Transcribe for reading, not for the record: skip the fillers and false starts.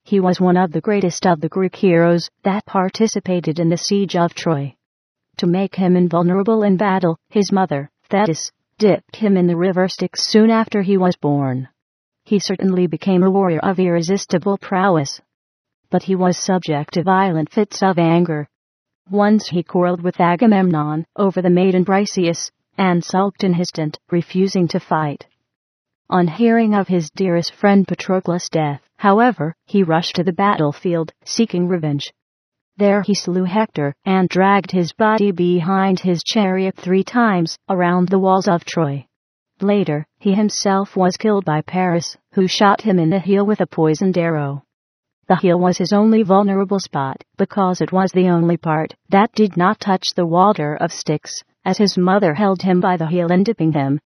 He was one of the greatest of the Greek heroes that participated in the siege of Troy. To make him invulnerable in battle, his mother, Thetis, dipped him in the river Styx soon after he was born. He certainly became a warrior of irresistible prowess. But he was subject to violent fits of anger. Once he quarreled with Agamemnon over the maiden Briseis, and sulked in his tent, refusing to fight. On hearing of his dearest friend Patroclus' death, however, he rushed to the battlefield, seeking revenge. There he slew Hector, and dragged his body behind his chariot 3 times, around the walls of Troy. Later, he himself was killed by Paris, who shot him in the heel with a poisoned arrow. The heel was his only vulnerable spot, because it was the only part that did not touch the water of Styx, as his mother held him by the heel and dipping him,